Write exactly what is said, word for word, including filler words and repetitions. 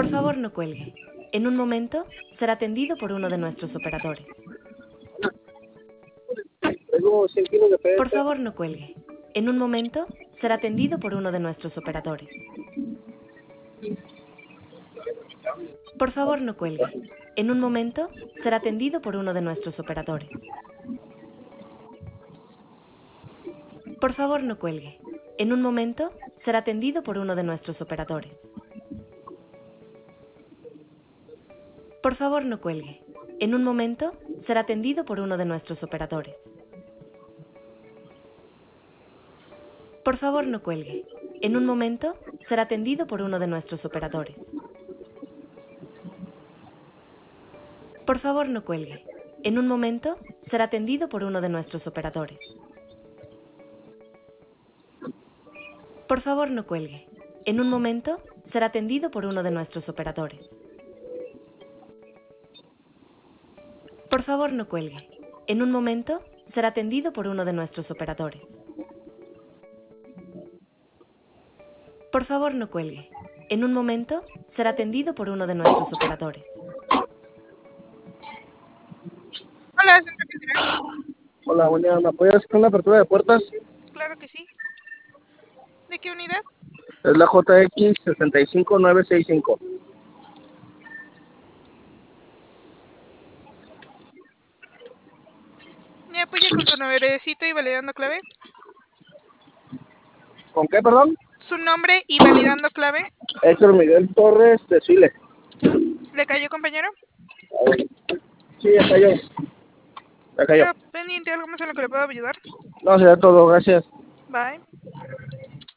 Por favor, no cuelgue. En un momento, será atendido por uno de nuestros operadores. Tengo cien kilos de Por peste. favor, no cuelgue. En un momento, será atendido por uno de nuestros operadores. Por favor, no cuelgue. En un momento, será atendido por uno de nuestros operadores. Por favor, no cuelgue. En un momento, será atendido por uno de nuestros operadores. Por favor, no cuelgue. En un momento, será atendido por uno de nuestros operadores. Por favor, no cuelgue. En un momento, será atendido por uno de nuestros operadores. Por favor, no cuelgue. En un momento, será atendido por uno de nuestros operadores. Por favor, no cuelgue. En un momento, será atendido por uno de nuestros operadores. Por favor, no cuelgue. En un momento, será atendido por uno de nuestros operadores. Por favor, no cuelgue. En un momento, será atendido por uno de nuestros operadores. Hola, centro general. Hola, buen día. ¿Me apoyas con la apertura de puertas? Claro que sí. ¿De qué unidad? Es la J X seis cinco nueve seis cinco. ¿Me apoya con su nombrecito y validando clave? ¿Con qué, perdón? ¿Su nombre y validando clave? Héctor Miguel Torres de Chile. ¿Le cayó, compañero? Sí, ya cayó. Ya cayó. Pero pendiente, ¿algo más en lo que le puedo ayudar? No, será todo. Gracias. Bye.